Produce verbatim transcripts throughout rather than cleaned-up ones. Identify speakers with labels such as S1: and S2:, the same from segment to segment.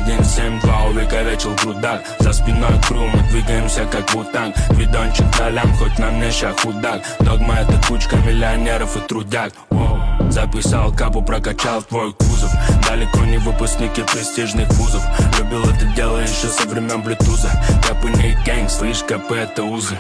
S1: один семь два увековечил грудак. За спиной кру, мы двигаемся как бутанг. Видончик на лям, хоть на мне ща худак. Догма это кучка миллионеров и трудяг. Воу. Записал капу, прокачал твой кузов. Далеко не выпускники престижных вузов. Любил это дело еще со времен блютуза. Капы не гэнг, слышь, капы это узы.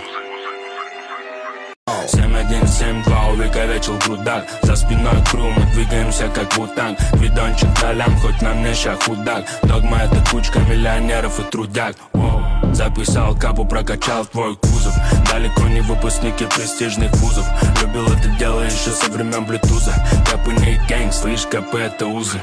S1: семь один семь два увековечил грудак. За спиной кру, мы двигаемся как бутанг. Видончик на лям, хоть на мне ща худак. Догма это кучка миллионеров и трудяг. Воу. Записал капу, прокачал твой кузов. Далеко не выпускники престижных вузов. Любил это дело еще со времен блютуза. Капы не гэнг, слышь, капы это узы.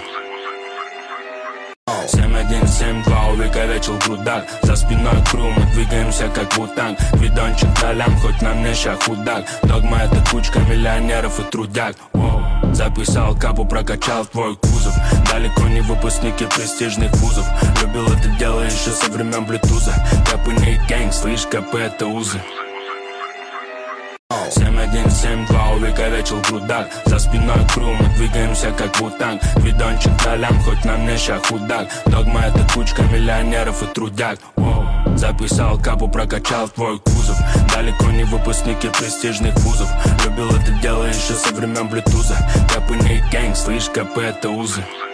S1: семь один семь два увековечил грудак. За спиной кру, мы двигаемся как бутанг. Видончик на лям, хоть на мне ща худак. Догма это кучка миллионеров и трудяг. Воу. Записал капу, прокачал твой кузов. Далеко не выпускники престижных вузов. Любил это дело еще со времен блютуза. Капы не гэнг, слышь, капы это узы. семь один семь два увековечил грудак. За спиной кру, мы двигаемся как бутанг. Видончик на лям, хоть на мне ща худак. Догма это кучка миллионеров и трудяг. Воу. Записал капу, прокачал твой кузов. Далеко не выпускники престижных вузов. Любил это дело еще со времен блютуза. Капы не гэнг, слышь, капы это узы.